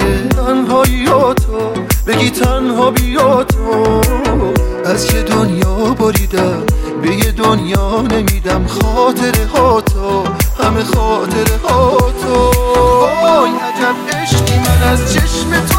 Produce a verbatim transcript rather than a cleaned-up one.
تنهاییاتو بگی تنها بیا تو. از یه دنیا بریدم به یه دنیا نمیدم خاطره هاتو، همه خاطره هاتو. وای عجب عشقی من از چشم تو